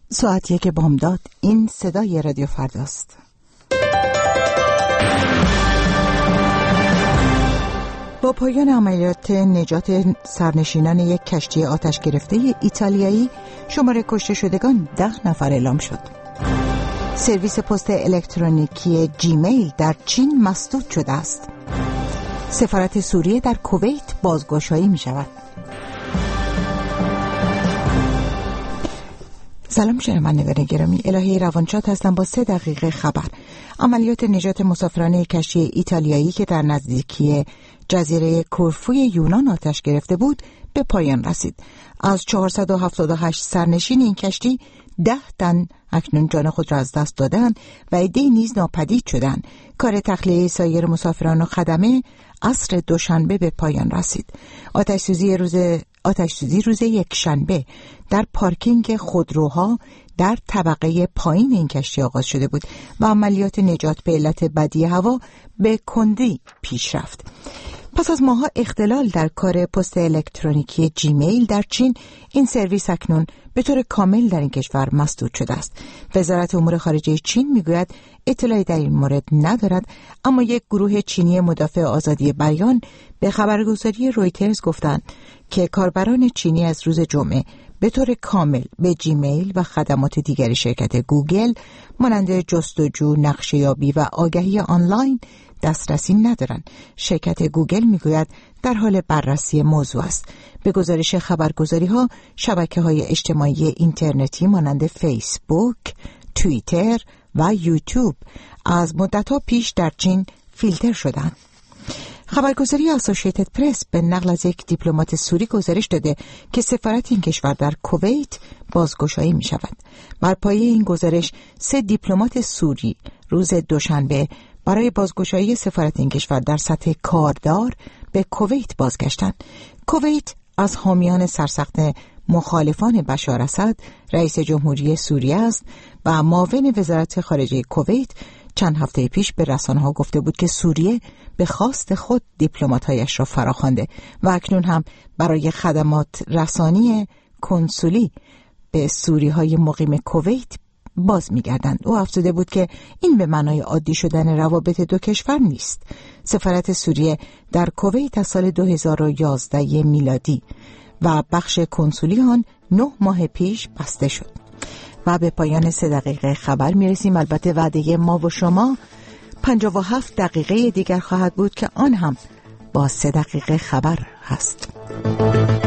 ساعت 1 بامداد. این صدای رادیو فرداست. با پایان عملیات نجات سرنشینان یک کشتی آتش گرفته ایتالیایی، شمار کشته شدگان 10 نفر اعلام شد. سرویس پست الکترونیکی جیمیل در چین مسدود شده است. سفارت سوریه در کویت بازگشایی می شود. سلام شنوندگان گرامی، الهی روانشاد هستم با 3 دقیقه خبر. عملیات نجات مسافران کشتی ایتالیایی که در نزدیکی جزیره کورفوی یونان آتش گرفته بود به پایان رسید. از 478 سرنشین این کشتی 10 تن اکنون جان خود را از دست دادند و عده‌ای نیز ناپدید شدند. کار تخلیه سایر مسافران و خدمه عصر دوشنبه به پایان رسید. آتش‌سوزی روز یکشنبه در پارکینگ خودروها در طبقه پایین این کشتی آغاز شده بود و عملیات نجات به علت بدی هوا به کندی پیش رفت. پس از ماه‌ها اختلال در کار پست الکترونیکی جیمیل در چین، این سرویس اکنون به طور کامل در این کشور مسدود شده است. وزارت امور خارجه چین میگوید اطلاعی در این مورد ندارد، اما یک گروه چینی مدافع آزادی بیان به خبرگزاری رویترز گفتند که کاربران چینی از روز جمعه به طور کامل به جیمیل و خدمات دیگری شرکت گوگل مانند جستجو، نقشه‌یابی و آگهی آنلاین دسترسی ندارند. شرکت گوگل میگوید در حال بررسی موضوع است. به گزارش خبرگزاری‌ها، شبکه‌های اجتماعی اینترنتی مانند فیسبوک، توییتر و یوتیوب از مدت‌ها پیش در چین فیلتر شدند. خبرگزاری اسوسییتد پرس به نقل از یک دیپلمات سوری گزارش داده که سفارت این کشور در کویت بازگشایی می شود. بر پایه این گزارش 3 دیپلمات سوری روز دوشنبه برای بازگشایی سفارت این کشور در سطح کاردار به کویت بازگشتند. کویت از حامیان سرسخت مخالفان بشار اسد رئیس جمهوری سوریه است و معاون وزارت خارجه کویت چند هفته پیش به رسانه‌ها گفته بود که سوریه به خواست خود دیپلمات‌هایش را فراخوانده و اکنون هم برای خدمات رسانی کنسولی به سوری‌های مقیم کویت باز می‌گردند. او افزوده بود که این به معنای عادی شدن روابط دو کشور نیست. سفارت سوریه در کویت از سال 2011 میلادی و بخش کنسولی آن 9 ماه پیش بسته شد. و به پایان 3 دقیقه خبر میرسیم. البته وعده ما و شما 57 دقیقه دیگر خواهد بود که آن هم با 3 دقیقه خبر هست.